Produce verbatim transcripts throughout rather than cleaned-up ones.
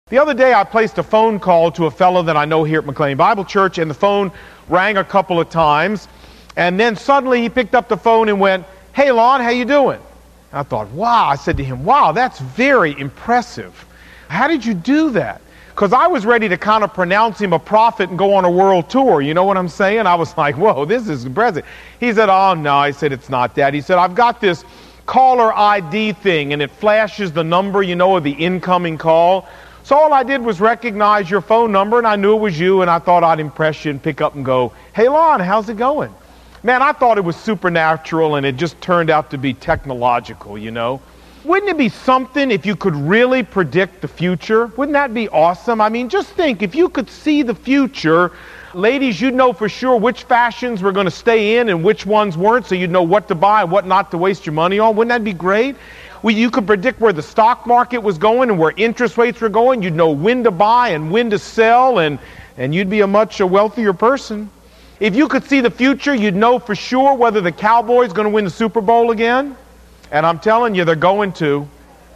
The other day I placed a phone call to a fellow that I know here at McLean Bible Church, and the phone rang a couple of times, and then suddenly he picked up the phone and went, "Hey Lon, how you doing?" And I thought, wow, I said to him, wow, that's very impressive. How did you do that? Because I was ready to kind of pronounce him a prophet and go on a world tour, you know what I'm saying? I was like, whoa, this is impressive. He said, oh no, I said, it's not that. He said, I've got this caller I D thing, and it flashes the number, you know, of the incoming call. So all I did was recognize your phone number, and I knew it was you, and I thought I'd impress you and pick up and go, "Hey, Lon, how's it going?" Man, I thought it was supernatural, and it just turned out to be technological, you know. Wouldn't it be something if you could really predict the future? Wouldn't that be awesome? I mean, just think, if you could see the future, ladies, you'd know for sure which fashions were going to stay in and which ones weren't, so you'd know what to buy and what not to waste your money on. Wouldn't that be great? Well, you could predict where the stock market was going and where interest rates were going. You'd know when to buy and when to sell, and, and you'd be a much a wealthier person. If you could see the future, you'd know for sure whether the Cowboys are going to win the Super Bowl again. And I'm telling you, they're going to.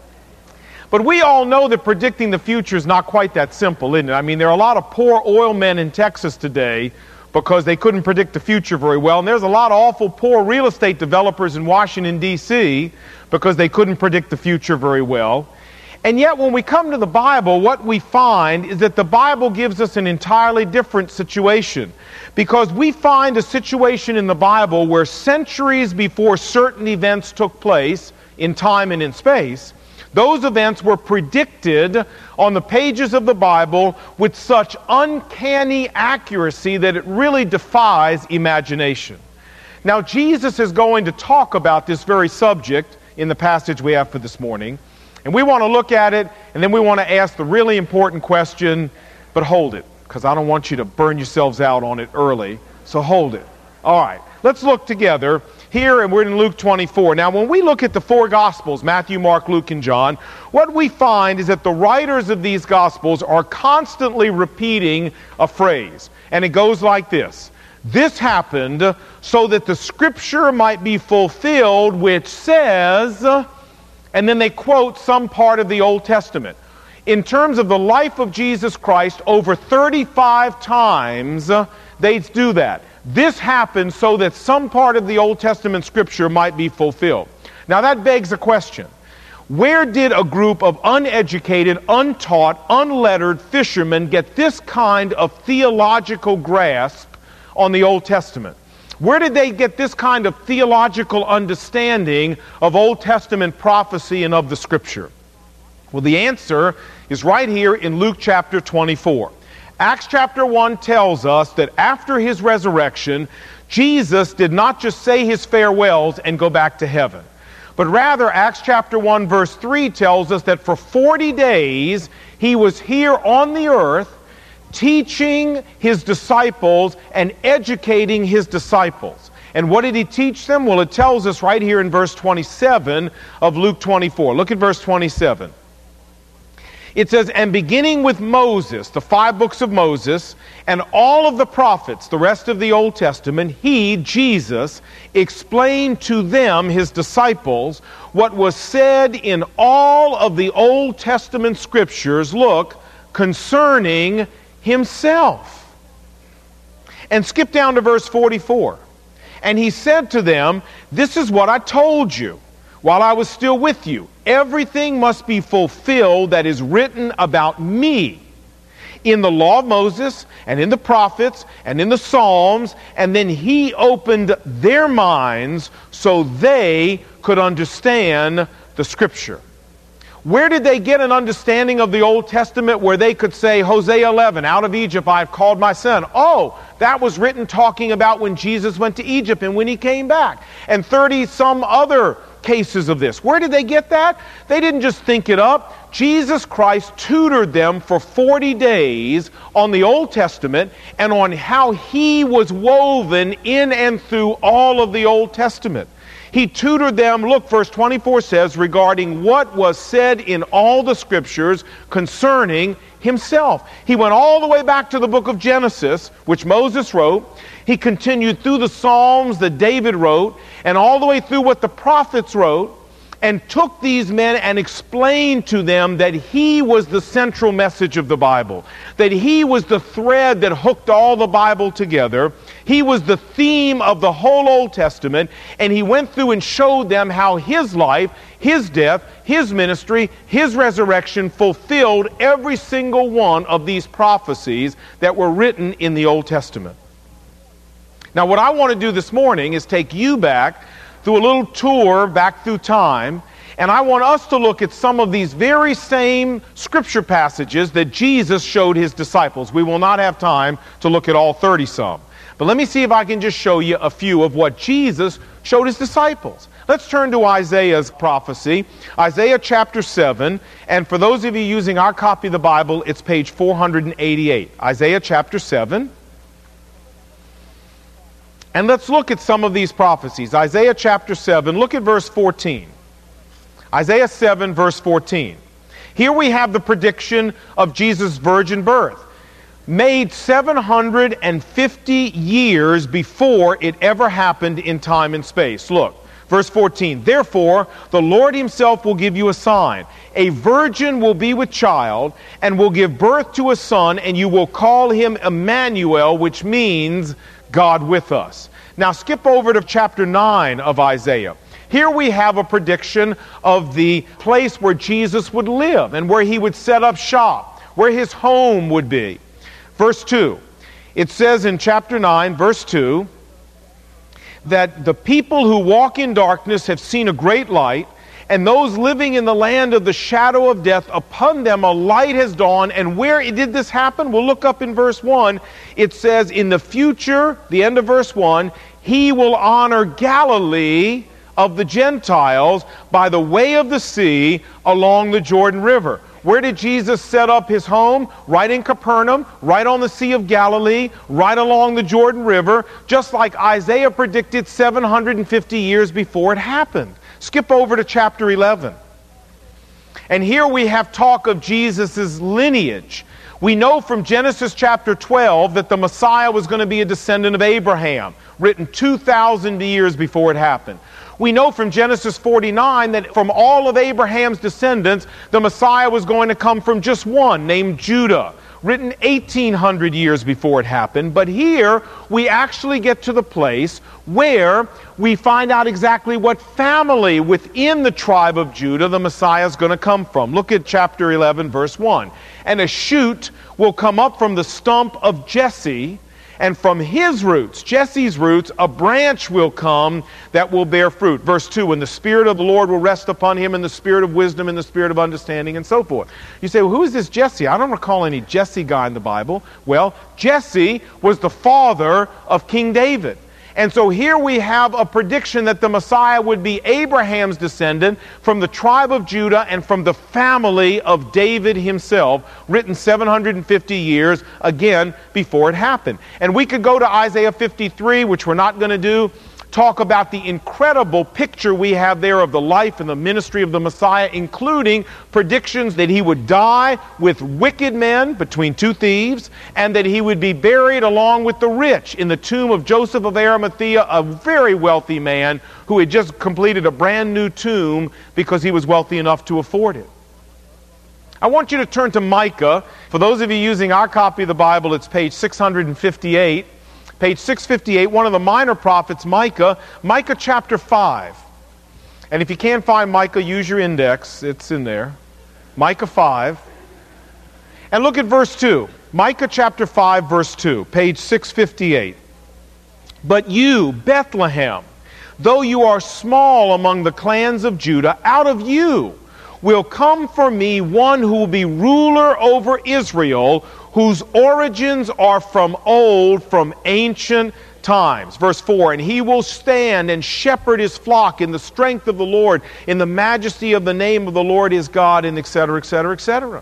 But we all know that predicting the future is not quite that simple, isn't it? I mean, there are a lot of poor oil men in Texas today because they couldn't predict the future very well. And there's a lot of awful poor real estate developers in Washington, D C because they couldn't predict the future very well. And yet when we come to the Bible, what we find is that the Bible gives us an entirely different situation. Because we find a situation in the Bible where centuries before certain events took place in time and in space, those events were predicted on the pages of the Bible with such uncanny accuracy that it really defies imagination. Now, Jesus is going to talk about this very subject in the passage we have for this morning. And we want to look at it, and then we want to ask the really important question, but hold it, because I don't want you to burn yourselves out on it early. So hold it. All right, let's look together here, and we're in Luke twenty-four. Now, when we look at the four Gospels, Matthew, Mark, Luke, and John, what we find is that the writers of these Gospels are constantly repeating a phrase. And it goes like this: "This happened so that the Scripture might be fulfilled, which says," and then they quote some part of the Old Testament. In terms of the life of Jesus Christ, over thirty-five times uh, they do that. This happened so that some part of the Old Testament Scripture might be fulfilled. Now that begs a question. Where did a group of uneducated, untaught, unlettered fishermen get this kind of theological grasp on the Old Testament? Where did they get this kind of theological understanding of Old Testament prophecy and of the Scripture? Well, the answer is right here in Luke chapter twenty-four. Acts chapter one tells us that after his resurrection, Jesus did not just say his farewells and go back to heaven. But rather, Acts chapter one verse three tells us that for forty days he was here on the earth teaching his disciples and educating his disciples. And what did he teach them? Well, it tells us right here in verse twenty-seven of Luke twenty-four. Look at verse twenty-seven. It says, "And beginning with Moses, the five books of Moses, and all of the prophets, the rest of the Old Testament, he, Jesus, explained to them, his disciples, what was said in all of the Old Testament Scriptures," look, "concerning himself." And skip down to verse forty-four. "And he said to them, this is what I told you while I was still with you. Everything must be fulfilled that is written about me in the law of Moses and in the prophets and in the Psalms." And then he opened their minds so they could understand the Scripture. Where did they get an understanding of the Old Testament where they could say, Hosea eleven, "Out of Egypt I have called my son"? Oh, that was written talking about when Jesus went to Egypt and when he came back. And thirty some other cases of this. Where did they get that? They didn't just think it up. Jesus Christ tutored them for forty days on the Old Testament and on how he was woven in and through all of the Old Testament. He tutored them, look, verse twenty-four says, regarding what was said in all the Scriptures concerning himself. He went all the way back to the book of Genesis, which Moses wrote. He continued through the Psalms that David wrote, and all the way through what the prophets wrote. and took these men and explained to them that he was the central message of the Bible, that he was the thread that hooked all the Bible together. He was the theme of the whole Old Testament, and he went through and showed them how his life, his death, his ministry, his resurrection fulfilled every single one of these prophecies that were written in the Old Testament. Now, what I want to do this morning is take you back through a little tour back through time, and I want us to look at some of these very same scripture passages that Jesus showed his disciples. We will not have time to look at all thirty some. But let me see if I can just show you a few of what Jesus showed his disciples. Let's turn to Isaiah's prophecy, Isaiah chapter seven, and for those of you using our copy of the Bible, it's page four hundred eighty-eight. Isaiah chapter seven. And let's look at some of these prophecies. Isaiah chapter seven, look at verse fourteen. Isaiah seven, verse fourteen. Here we have the prediction of Jesus' virgin birth, made seven hundred fifty years before it ever happened in time and space. Look, verse fourteen. Therefore, the Lord himself will give you a sign. A virgin will be with child and will give birth to a son, and you will call him Emmanuel, which means God with us. Now skip over to chapter nine of Isaiah. Here we have a prediction of the place where Jesus would live and where he would set up shop, where his home would be. Verse two, it says in chapter nine, verse two, that the people who walk in darkness have seen a great light, and those living in the land of the shadow of death, upon them a light has dawned. And where did this happen? We'll look up in verse one. It says, in the future, the end of verse one, he will honor Galilee of the Gentiles by the way of the sea along the Jordan River. Where did Jesus set up his home? Right in Capernaum, right on the Sea of Galilee, right along the Jordan River, just like Isaiah predicted seven hundred fifty years before it happened. Skip over to chapter eleven. And here we have talk of Jesus' lineage. We know from Genesis chapter twelve that the Messiah was going to be a descendant of Abraham, written two thousand years before it happened. We know from Genesis forty-nine that from all of Abraham's descendants, the Messiah was going to come from just one, named Judah, written eighteen hundred years before it happened. But here we actually get to the place where we find out exactly what family within the tribe of Judah the Messiah is going to come from. Look at chapter eleven, verse one. And a shoot will come up from the stump of Jesse, and from his roots, Jesse's roots, a branch will come that will bear fruit. Verse two, and the Spirit of the Lord will rest upon him, and the Spirit of wisdom, and the Spirit of understanding, and so forth. You say, well, who is this Jesse? I don't recall any Jesse guy in the Bible. Well, Jesse was the father of King David. And so here we have a prediction that the Messiah would be Abraham's descendant from the tribe of Judah and from the family of David himself, written seven hundred fifty years, again, before it happened. And we could go to Isaiah fifty-three, which we're not going to do, talk about the incredible picture we have there of the life and the ministry of the Messiah, including predictions that he would die with wicked men between two thieves, and that he would be buried along with the rich in the tomb of Joseph of Arimathea, a very wealthy man who had just completed a brand new tomb because he was wealthy enough to afford it. I want you to turn to Micah. For those of you using our copy of the Bible, it's page six hundred fifty-eight. Page six fifty-eight, one of the minor prophets, Micah, Micah chapter five. And if you can't find Micah, use your index. It's in there. Micah five. And look at verse two. Micah chapter five, verse two, page six fifty-eight. But you, Bethlehem, though you are small among the clans of Judah, out of you will come for me one who will be ruler over Israel, whose origins are from old, from ancient times. Verse four, and he will stand and shepherd his flock in the strength of the Lord, in the majesty of the name of the Lord his God, and et cetera, et cetera, et cetera.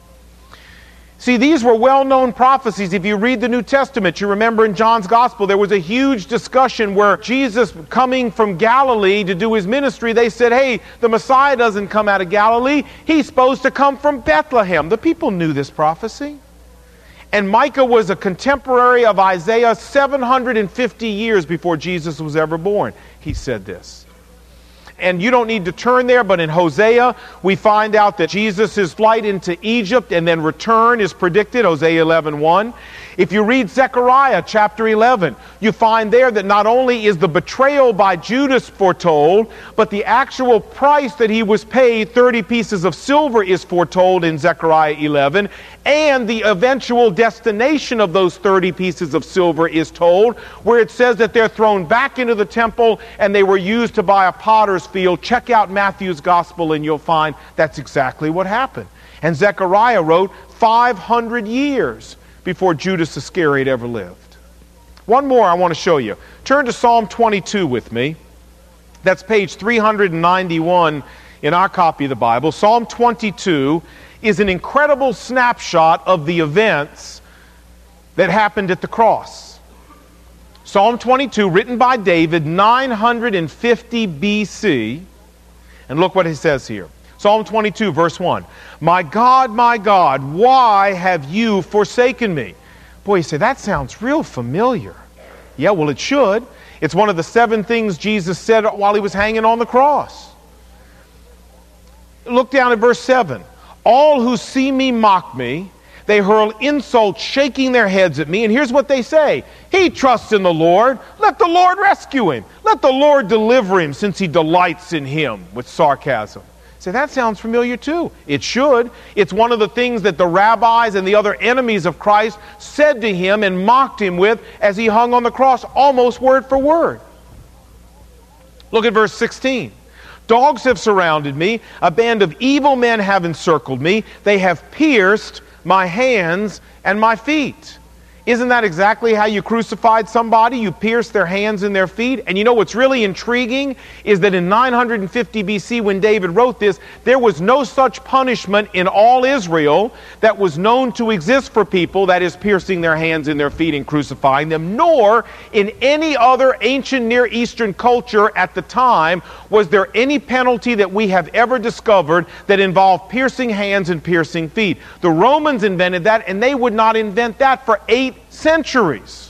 See, these were well-known prophecies. If you read the New Testament, you remember in John's Gospel, there was a huge discussion where Jesus, coming from Galilee to do his ministry, they said, hey, the Messiah doesn't come out of Galilee. He's supposed to come from Bethlehem. The people knew this prophecy. And Micah was a contemporary of Isaiah seven hundred fifty years before Jesus was ever born. He said this. and you don't need to turn there, but in Hosea, we find out that Jesus' flight into Egypt and then return is predicted, Hosea eleven one. If you read Zechariah chapter eleven, you find there that not only is the betrayal by Judas foretold, but the actual price that he was paid, thirty pieces of silver, is foretold in Zechariah eleven, and the eventual destination of those thirty pieces of silver is told, where it says that they're thrown back into the temple and they were used to buy a potter's field. Check out Matthew's gospel and you'll find that's exactly what happened. And Zechariah wrote five hundred years before Judas Iscariot ever lived. One more I want to show you. Turn to Psalm twenty-two with me. That's page three hundred ninety-one in our copy of the Bible. Psalm twenty-two is an incredible snapshot of the events that happened at the cross. Psalm twenty-two, written by David, nine hundred fifty B C. And look what he says here. Psalm twenty-two, verse one. My God, my God, why have you forsaken me? Boy, you say, that sounds real familiar. Yeah, well, it should. It's one of the seven things Jesus said while he was hanging on the cross. Look down at verse seven. All who see me mock me. They hurl insults, shaking their heads at me. And here's what they say. He trusts in the Lord. Let the Lord rescue him. Let the Lord deliver him, since he delights in him, with sarcasm. Say, that sounds familiar too. It should. It's one of the things that the rabbis and the other enemies of Christ said to him and mocked him with as he hung on the cross, almost word for word. Look at verse sixteen. Dogs have surrounded me. A band of evil men have encircled me. They have pierced my hands and my feet. Isn't that exactly how you crucified somebody? You pierced their hands and their feet. And you know what's really intriguing is that in nine hundred fifty B C, when David wrote this, there was no such punishment in all Israel that was known to exist for people, that is, piercing their hands and their feet and crucifying them, nor in any other ancient Near Eastern culture at the time was there any penalty that we have ever discovered that involved piercing hands and piercing feet. The Romans invented that, and they would not invent that for eight centuries.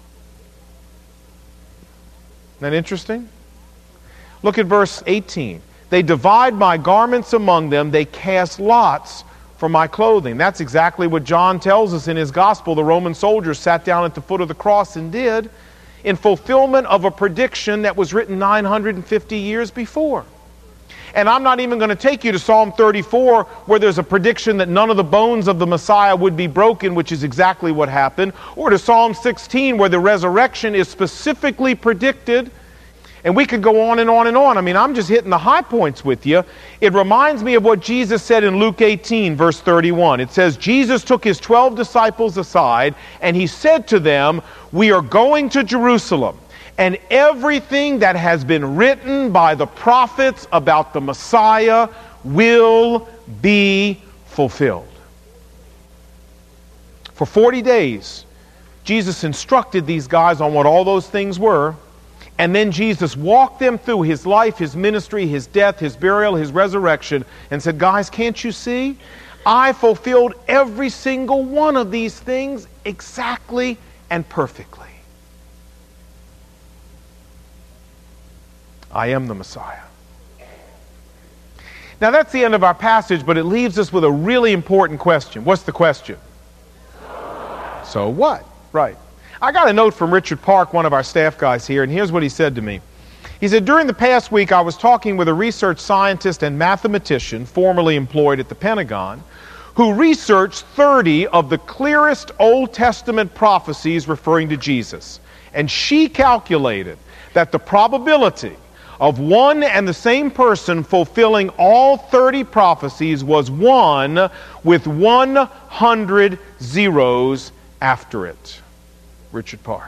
Isn't that interesting? Look at verse eighteen. They divide my garments among them. They cast lots for my clothing. That's exactly what John tells us in his gospel. The Roman soldiers sat down at the foot of the cross and did, in fulfillment of a prediction that was written nine hundred fifty years before. And I'm not even going to take you to Psalm thirty-four, where there's a prediction that none of the bones of the Messiah would be broken, which is exactly what happened, or to Psalm sixteen, where the resurrection is specifically predicted. And we could go on and on and on. I mean, I'm just hitting the high points with you. It reminds me of what Jesus said in Luke eighteen, verse thirty-one. It says, Jesus took his twelve disciples aside, and he said to them, we are going to Jerusalem, and everything that has been written by the prophets about the Messiah will be fulfilled. For forty days, Jesus instructed these guys on what all those things were. And then Jesus walked them through his life, his ministry, his death, his burial, his resurrection, and said, guys, can't you see? I fulfilled every single one of these things exactly and perfectly. I am the Messiah. Now that's the end of our passage, but it leaves us with a really important question. What's the question? So what? Right. I got a note from Richard Park, one of our staff guys here, and here's what he said to me. He said, during the past week I was talking with a research scientist and mathematician formerly employed at the Pentagon who researched thirty of the clearest Old Testament prophecies referring to Jesus. And she calculated that the probability of one and the same person fulfilling all thirty prophecies was one with one hundred zeros after it. Richard Park.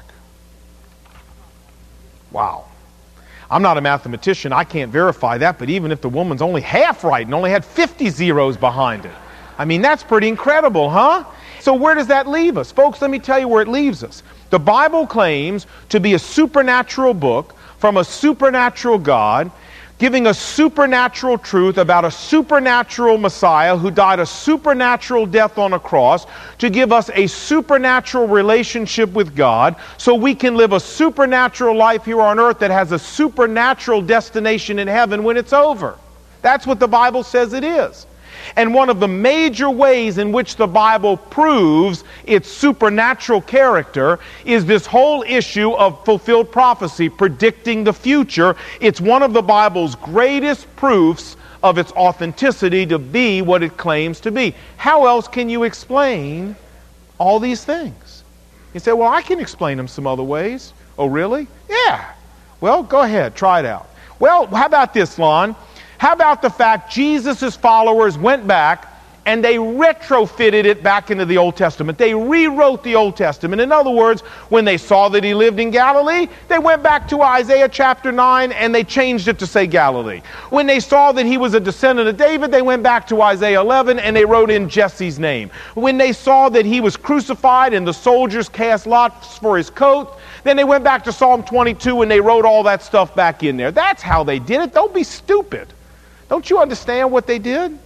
Wow. I'm not a mathematician. I can't verify that, but even if the woman's only half right and only had fifty zeros behind it, I mean, that's pretty incredible, huh? So where does that leave us? Folks, let me tell you where it leaves us. The Bible claims to be a supernatural book from a supernatural God giving us supernatural truth about a supernatural Messiah who died a supernatural death on a cross to give us a supernatural relationship with God so we can live a supernatural life here on earth that has a supernatural destination in heaven when it's over. That's what the Bible says it is. And one of the major ways in which the Bible proves its supernatural character is this whole issue of fulfilled prophecy, predicting the future. It's one of the Bible's greatest proofs of its authenticity to be what it claims to be. How else can you explain all these things? You say, well, I can explain them some other ways. Oh, really? Yeah. Well, go ahead. Try it out. Well, how about this, Lon? How about the fact Jesus' followers went back and they retrofitted it back into the Old Testament? They rewrote the Old Testament. In other words, when they saw that he lived in Galilee, they went back to Isaiah chapter nine and they changed it to say Galilee. When they saw that he was a descendant of David, they went back to Isaiah eleven and they wrote in Jesse's name. When they saw that he was crucified and the soldiers cast lots for his coat, then they went back to Psalm twenty-two and they wrote all that stuff back in there. That's how they did it. Don't be stupid. Don't you understand what they did?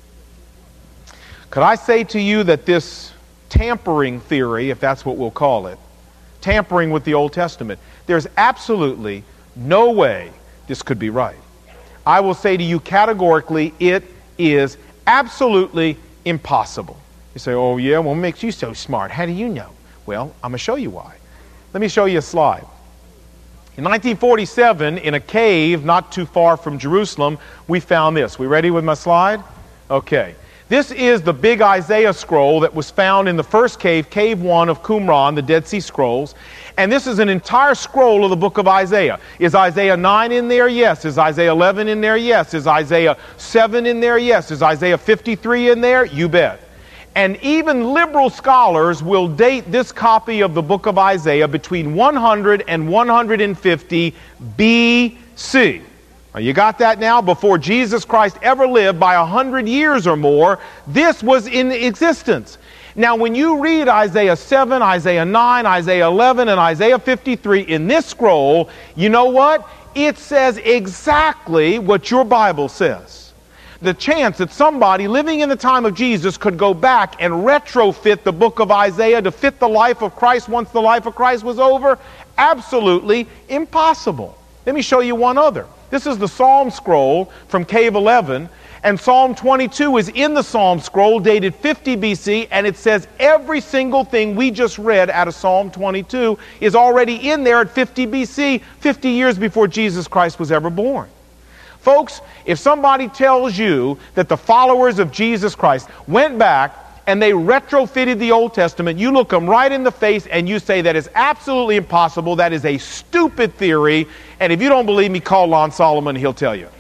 Could I say to you that this tampering theory, if that's what we'll call it, tampering with the Old Testament, there's absolutely no way this could be right. I will say to you categorically, it is absolutely impossible. You say, oh yeah, well, what makes you so smart? How do you know? Well, I'm going to show you why. Let me show you a slide. In nineteen forty-seven, in a cave not too far from Jerusalem, we found this. We ready with my slide? Okay. This is the big Isaiah scroll that was found in the first cave, Cave one of Qumran, the Dead Sea Scrolls. And this is an entire scroll of the book of Isaiah. Is Isaiah nine in there? Yes. Is Isaiah eleven in there? Yes. Is Isaiah seven in there? Yes. Is Isaiah fifty-three in there? You bet. And even liberal scholars will date this copy of the book of Isaiah between one hundred and one hundred fifty B C. Now, you got that now? Before Jesus Christ ever lived by one hundred years or more, this was in existence. Now, when you read Isaiah seven, Isaiah nine, Isaiah eleven, and Isaiah fifty-three in this scroll, you know what? It says exactly what your Bible says. The chance that somebody living in the time of Jesus could go back and retrofit the book of Isaiah to fit the life of Christ once the life of Christ was over, absolutely impossible. Let me show you one other. This is the Psalm scroll from Cave eleven, and Psalm twenty-two is in the Psalm scroll dated fifty B C, and it says every single thing we just read out of Psalm twenty-two is already in there at fifty B C, fifty years before Jesus Christ was ever born. Folks, if somebody tells you that the followers of Jesus Christ went back and they retrofitted the Old Testament, you look them right in the face and you say that is absolutely impossible, that is a stupid theory, and if you don't believe me, call Lon Solomon, he'll tell you.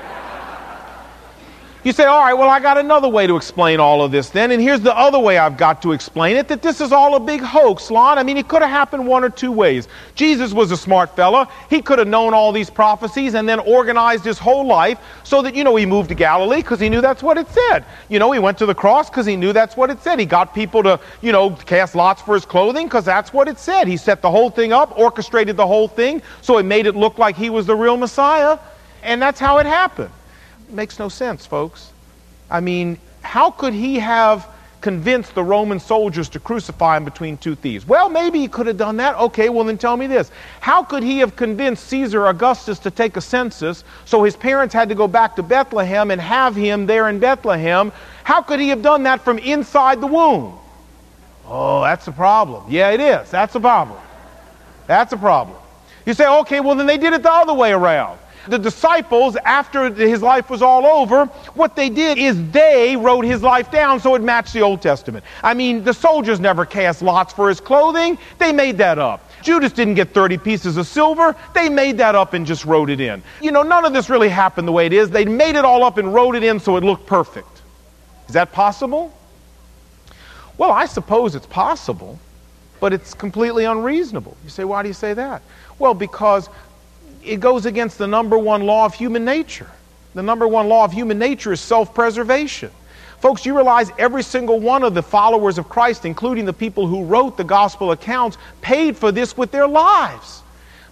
You say, all right, well, I got another way to explain all of this then, and here's the other way I've got to explain it, that this is all a big hoax, Lon. I mean, it could have happened one or two ways. Jesus was a smart fella. He could have known all these prophecies and then organized his whole life so that, you know, he moved to Galilee because he knew that's what it said. You know, he went to the cross because he knew that's what it said. He got people to, you know, cast lots for his clothing because that's what it said. He set the whole thing up, orchestrated the whole thing, so it made it look like he was the real Messiah, and that's how it happened. Makes no sense, folks. I mean, how could he have convinced the Roman soldiers to crucify him between two thieves? Well, maybe he could have done that. Okay, well then tell me this. How could he have convinced Caesar Augustus to take a census so his parents had to go back to Bethlehem and have him there in Bethlehem? How could he have done that from inside the womb? Oh, that's a problem. Yeah, it is. That's a problem. That's a problem. You say, okay, well then they did it the other way around. The disciples, after his life was all over, what they did is they wrote his life down so it matched the Old Testament. I mean, the soldiers never cast lots for his clothing. They made that up. Judas didn't get thirty pieces of silver. They made that up and just wrote it in. You know, none of this really happened the way it is. They made it all up and wrote it in so it looked perfect. Is that possible? Well, I suppose it's possible, but it's completely unreasonable. You say, why do you say that? Well, because it goes against the number one law of human nature. The number one law of human nature is self-preservation. Folks, you realize every single one of the followers of Christ, including the people who wrote the gospel accounts, paid for this with their lives.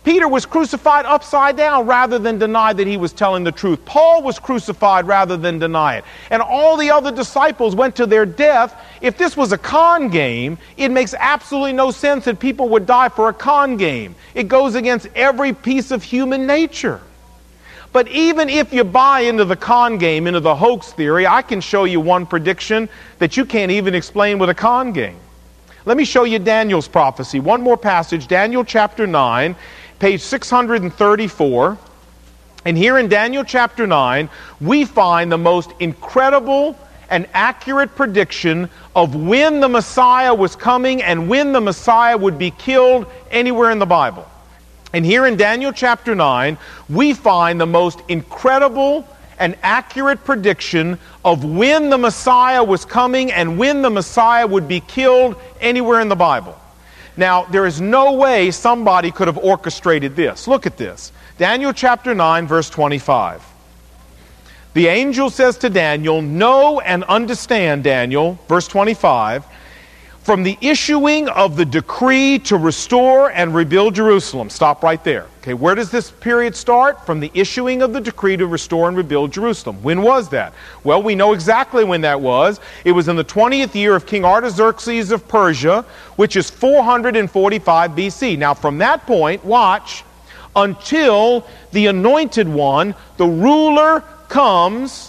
Peter was crucified upside down rather than deny that he was telling the truth. Paul was crucified rather than deny it. And all the other disciples went to their death. If this was a con game, it makes absolutely no sense that people would die for a con game. It goes against every piece of human nature. But even if you buy into the con game, into the hoax theory, I can show you one prediction that you can't even explain with a con game. Let me show you Daniel's prophecy. One more passage, Daniel chapter nine, page six hundred thirty-four. And here in Daniel chapter nine, we find the most incredible and accurate prediction of when the Messiah was coming and when the Messiah would be killed anywhere in the Bible. And here in Daniel chapter nine, we find the most incredible and accurate prediction of when the Messiah was coming and when the Messiah would be killed anywhere in the Bible. Now, there is no way somebody could have orchestrated this. Look at this. Daniel chapter nine, verse twenty-five. The angel says to Daniel, "Know and understand, Daniel," verse twenty-five, "from the issuing of the decree to restore and rebuild Jerusalem." Stop right there. Okay, where does this period start? From the issuing of the decree to restore and rebuild Jerusalem. When was that? Well, we know exactly when that was. It was in the twentieth year of King Artaxerxes of Persia, which is four hundred forty-five B C. Now, from that point, watch, until the anointed one, the ruler, comes,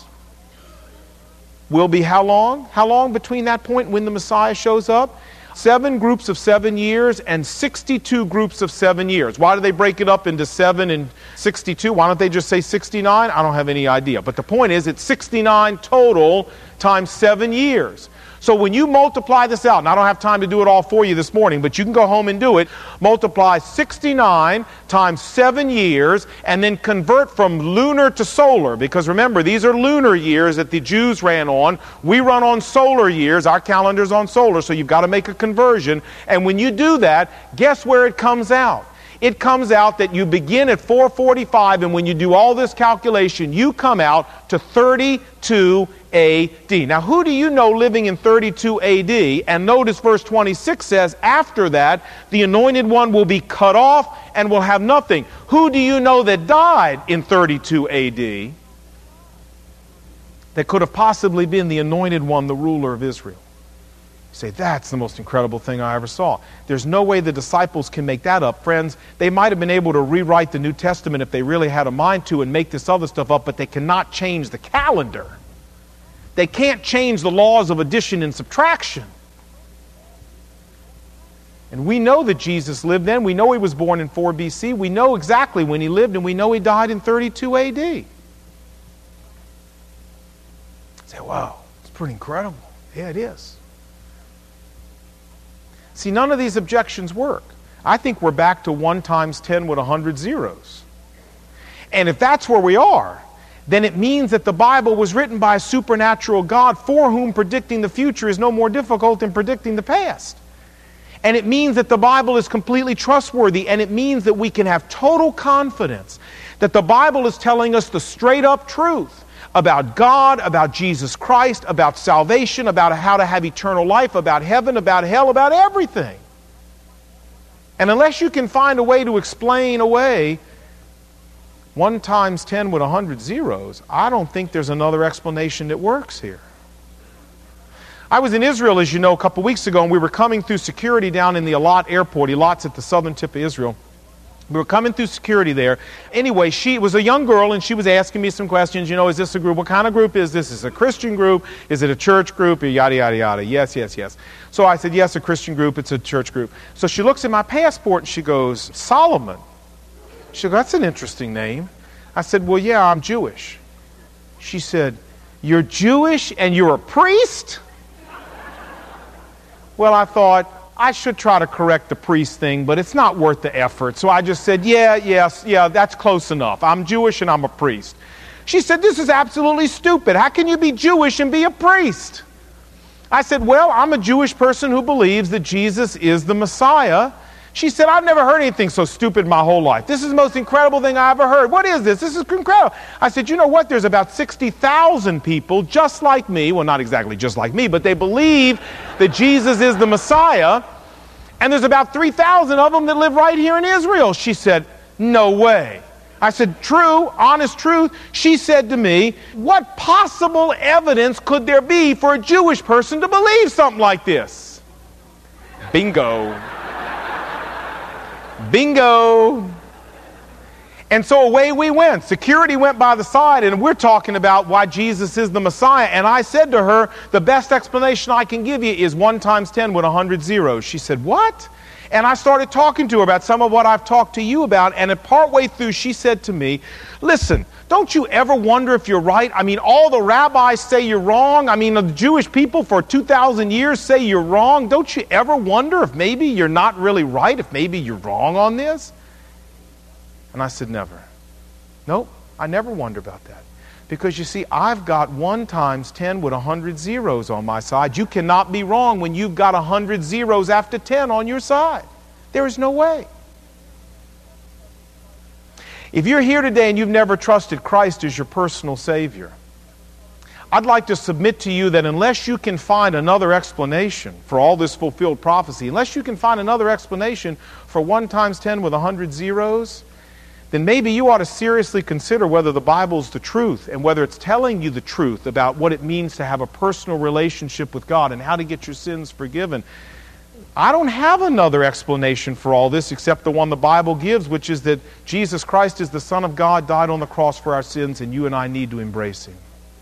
will be how long? How long between that point when the Messiah shows up? Seven groups of seven years and sixty-two groups of seven years. Why do they break it up into seven and sixty-two? Why don't they just say sixty-nine? I don't have any idea. But the point is, it's sixty-nine total times seven years. So when you multiply this out, and I don't have time to do it all for you this morning, but you can go home and do it, multiply sixty-nine times seven years, and then convert from lunar to solar, because remember, these are lunar years that the Jews ran on. We run on solar years. Our calendar's on solar, so you've got to make a conversion. And when you do that, guess where it comes out? It comes out that you begin at four forty-five, and when you do all this calculation, you come out to thirty-two A D. Now, who do you know living in thirty-two A D? And notice verse twenty-six says, after that, the anointed one will be cut off and will have nothing. Who do you know that died in thirty-two A D that could have possibly been the anointed one, the ruler of Israel? Say, that's the most incredible thing I ever saw. There's no way the disciples can make that up. Friends, they might have been able to rewrite the New Testament if they really had a mind to and make this other stuff up, but they cannot change the calendar. They can't change the laws of addition and subtraction. And we know that Jesus lived then. We know he was born in four B C. We know exactly when he lived, and we know he died in thirty-two A D. Say, wow, it's pretty incredible. Yeah, it is. See, none of these objections work. I think we're back to one times ten with a hundred zeros. And if that's where we are, then it means that the Bible was written by a supernatural God for whom predicting the future is no more difficult than predicting the past. And it means that the Bible is completely trustworthy, and it means that we can have total confidence that the Bible is telling us the straight-up truth about God, about Jesus Christ, about salvation, about how to have eternal life, about heaven, about hell, about everything. And unless you can find a way to explain away one times ten with a hundred zeros, I don't think there's another explanation that works here. I was in Israel, as you know, a couple weeks ago, and we were coming through security down in the Eilat airport. Eilat's at the southern tip of Israel. We were coming through security there. Anyway, she was a young girl, and she was asking me some questions. You know, is this a group? What kind of group is this? Is it a Christian group? Is it a church group? Yada, yada, yada. Yes, yes, yes. So I said, yes, a Christian group. It's a church group. So she looks at my passport, and she goes, Solomon. She goes, that's an interesting name. I said, well, yeah, I'm Jewish. She said, you're Jewish and you're a priest? Well, I thought, I should try to correct the priest thing, but it's not worth the effort. So I just said, yeah, yes, yeah, that's close enough. I'm Jewish and I'm a priest. She said, this is absolutely stupid. How can you be Jewish and be a priest? I said, well, I'm a Jewish person who believes that Jesus is the Messiah. She said, I've never heard anything so stupid in my whole life. This is the most incredible thing I ever heard. What is this? This is incredible. I said, you know what? There's about sixty thousand people just like me. Well, not exactly just like me, but they believe that Jesus is the Messiah. And there's about three thousand of them that live right here in Israel. She said, No way. I said, true, honest truth. She said to me, what possible evidence could there be for a Jewish person to believe something like this? Bingo. Bingo. And so away we went. Security went by the side, and we're talking about why Jesus is the Messiah. And I said to her, the best explanation I can give you is one times ten with a hundred zeros. She said, what? And I started talking to her about some of what I've talked to you about, and at partway through she said to me, listen, don't you ever wonder if you're right? I mean, all the rabbis say you're wrong. I mean, the Jewish people for two thousand years say you're wrong. Don't you ever wonder if maybe you're not really right, if maybe you're wrong on this? And I said, never. Nope, I never wonder about that. Because you see, I've got one times ten with a hundred zeros on my side. You cannot be wrong when you've got a hundred zeros after ten on your side. There is no way. If you're here today and you've never trusted Christ as your personal Savior, I'd like to submit to you that unless you can find another explanation for all this fulfilled prophecy, unless you can find another explanation for one times ten with a hundred zeros, then maybe you ought to seriously consider whether the Bible is the truth and whether it's telling you the truth about what it means to have a personal relationship with God and how to get your sins forgiven. I don't have another explanation for all this except the one the Bible gives, which is that Jesus Christ is the Son of God, died on the cross for our sins, and you and I need to embrace Him.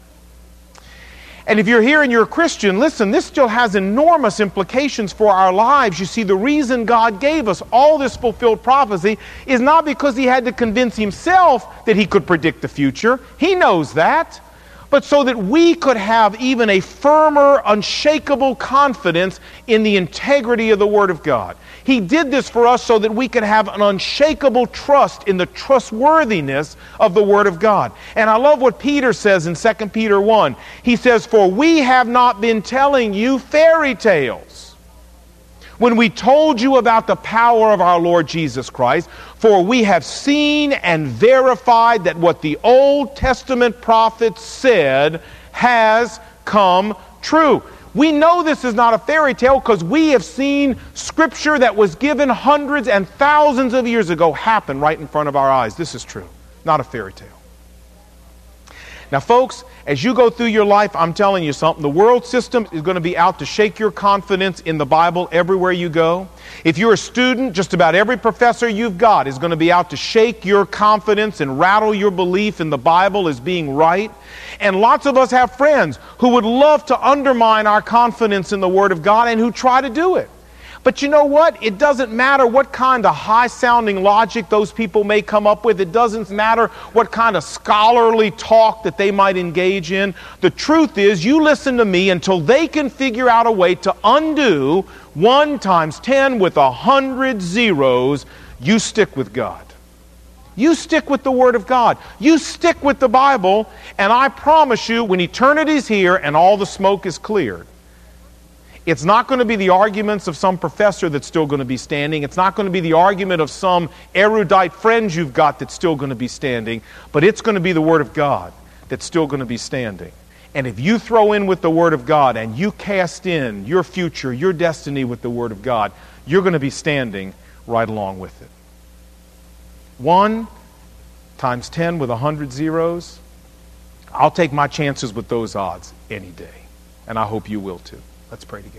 And if you're here and you're a Christian, listen, this still has enormous implications for our lives. You see, the reason God gave us all this fulfilled prophecy is not because He had to convince Himself that He could predict the future. He knows that. But so that we could have even a firmer, unshakable confidence in the integrity of the Word of God. He did this for us so that we could have an unshakable trust in the trustworthiness of the Word of God. And I love what Peter says in Second Peter one. He says, for we have not been telling you fairy tales when we told you about the power of our Lord Jesus Christ, for we have seen and verified that what the Old Testament prophets said has come true. We know this is not a fairy tale because we have seen Scripture that was given hundreds and thousands of years ago happen right in front of our eyes. This is true, not a fairy tale. Now, folks, as you go through your life, I'm telling you something. The world system is going to be out to shake your confidence in the Bible everywhere you go. If you're a student, just about every professor you've got is going to be out to shake your confidence and rattle your belief in the Bible as being right. And lots of us have friends who would love to undermine our confidence in the Word of God and who try to do it. But you know what? It doesn't matter what kind of high-sounding logic those people may come up with. It doesn't matter what kind of scholarly talk that they might engage in. The truth is, you listen to me until they can figure out a way to undo one times ten with a hundred zeros. You stick with God. You stick with the Word of God. You stick with the Bible, and I promise you, when eternity's here and all the smoke is cleared, it's not going to be the arguments of some professor that's still going to be standing. It's not going to be the argument of some erudite friends you've got that's still going to be standing. But it's going to be the Word of God that's still going to be standing. And if you throw in with the Word of God and you cast in your future, your destiny with the Word of God, you're going to be standing right along with it. One times ten with a hundred zeros. I'll take my chances with those odds any day. And I hope you will too. Let's pray together.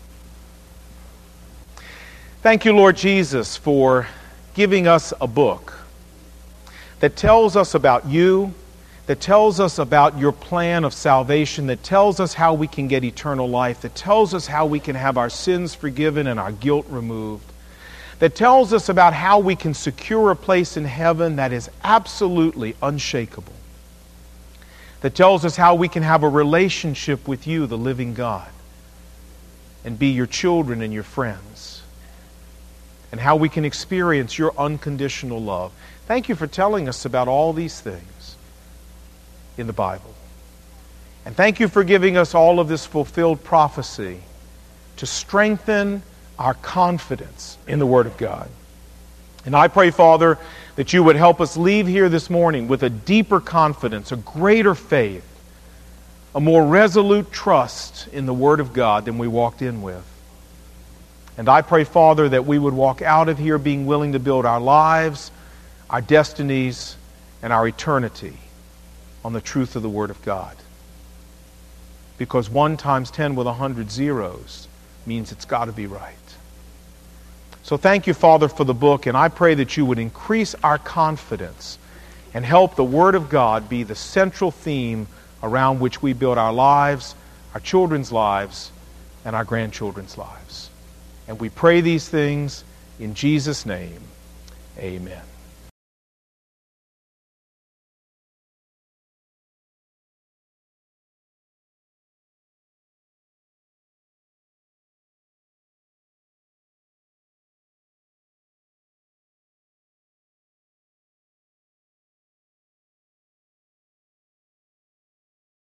Thank you, Lord Jesus, for giving us a book that tells us about you, that tells us about your plan of salvation, that tells us how we can get eternal life, that tells us how we can have our sins forgiven and our guilt removed, that tells us about how we can secure a place in heaven that is absolutely unshakable, that tells us how we can have a relationship with you, the living God, and be your children and your friends, and how we can experience your unconditional love. Thank you for telling us about all these things in the Bible. And thank you for giving us all of this fulfilled prophecy to strengthen our confidence in the Word of God. And I pray, Father, that you would help us leave here this morning with a deeper confidence, a greater faith, a more resolute trust in the Word of God than we walked in with. And I pray, Father, that we would walk out of here being willing to build our lives our destinies, and our eternity on the truth of the Word of God. Because one times ten with a hundred zeros means it's got to be right. So thank you, Father, for the book, and I pray that you would increase our confidence and help the Word of God be the central theme around which we build our lives, our children's lives, and our grandchildren's lives. And we pray these things in Jesus' name. Amen.